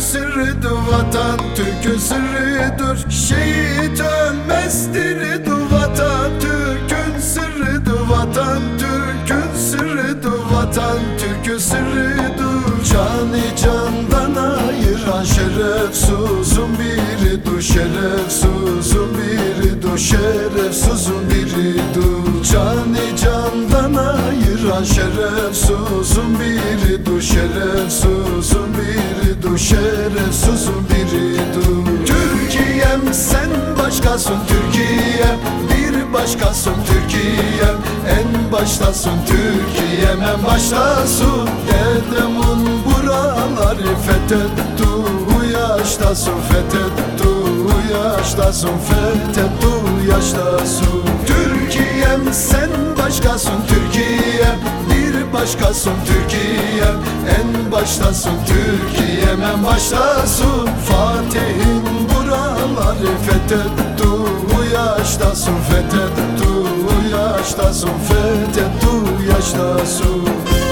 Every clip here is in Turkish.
sırrıdır, vatan Türk'ün sırrıdır. Şehit ölmezdir, vatan Türk'ün sırrıdır, vatan Türk'ün sırrıdır, vatan Türk'ün sırrıdır. Canı candan ayıran şerefsizin biridir, şerefsizin biridir, şerefsizin biridir. Canı candan ayıran şerefsizin biridir, şerefsizin biridir, şerefsizin biridir. Türkiye'm sen başkasın Türkiye'm, bir başkasın Türkiye'm, en baştasın Türkiye'm, en baştasın. Dedemin buraları fethetti, yaştasın fethetti, yaştasın fethetti, yaştasın. Türkiye'm sen başkasın Türkiye'm, bir başkasın Türkiye'm, en baştasın Türkiye'm, en baştasın. Fatih'in buraları fethetti, yaştasın fethetti, yaştasın fethetti, yaştasın.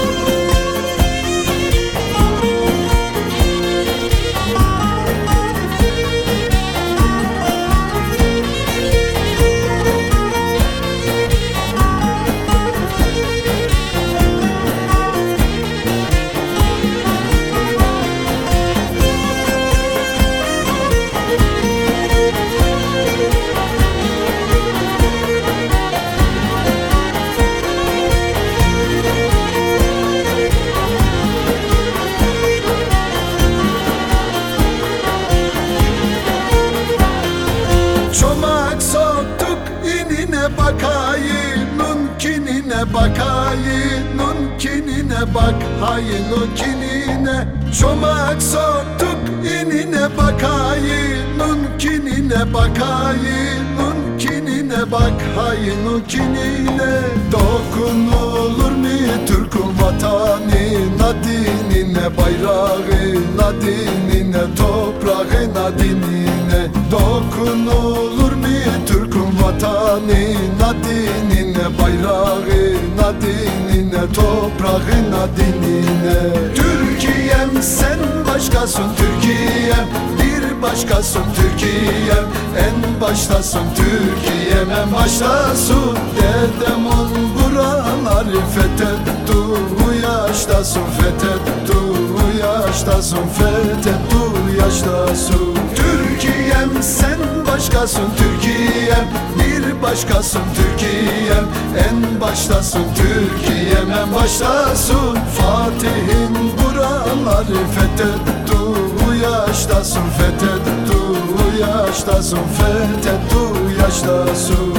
Bakayının kinine bak, hayının kinine. Çomak soktuk inine, bakayının kinine, bakayının kinine bak, hayının kinine. Dokunulur mu Türk'ün vatanına, dinine, bayrağına, dinine, toprağına, dinine. Dokunulur mu Türk'ün vatanına, dinine, bayrağına, dinine, toprağına, dinine. Türkiye'm sen başkasın Türkiye'm, bir başkasın Türkiye'm, en baştasın Türkiye'm, en baştasın. Dedemin buraları fethetti, yaştasın fethetti, yaştasın fethetti, yaştasın. Türkiye'm sen başkasın Türkiye'm, bir başkasın Türkiye'm, en baştasın Türkiye'm, en baştasın. Fatih'in buraları fethetti, yaştasın fethetti, yaştasın fethetti, yaştasın.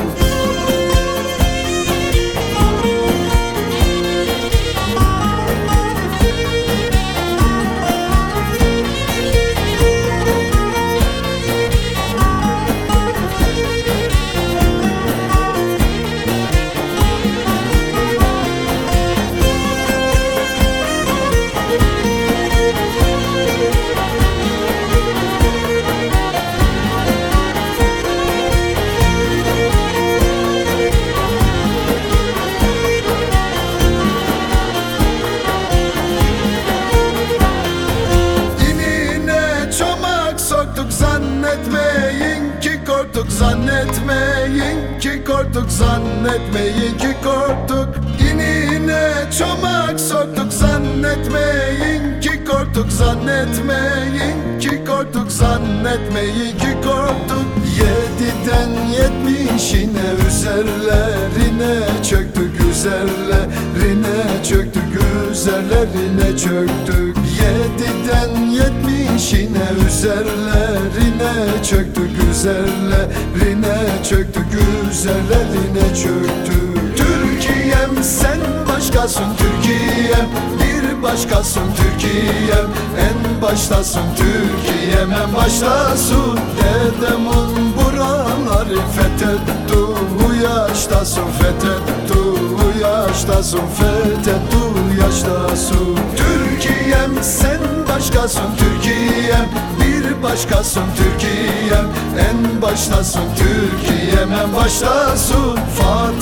Zannetmeyin ki korktuk, zannetmeyin ki korktuk, zannetmeyin ki korktuk. İnine çomak soktuk, zannetmeyin ki korktuk, zannetmeyin ki korktuk, zannetmeyin ki korktuk. 7'den 70'ine üzerlerine çöktük, üzerlerine çöktük, üzerlerine çöktük. 7'den 70'ine üzerlerine çöktük, üzerlerine çöktük, üzerlerine çöktük. Türkiye'm sen başkasın Türkiye'm, bir başkasın Türkiye'm, en baştasın Türkiye'm, en baştasın. Dedemin buraları fethetti, yaştasın fethetti, yaştasın fethetti, yaştasın. Türkiye'm sen başkasın Türkiye'm, bir başkasın Türkiye'm, en baştasın Türkiye'm, en baştasın.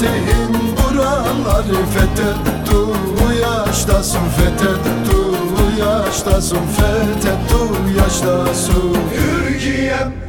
Fatih'in buraları fethetti, yaştasın fethetti, yaştasın, fethettu yaştasın. Türkiye'm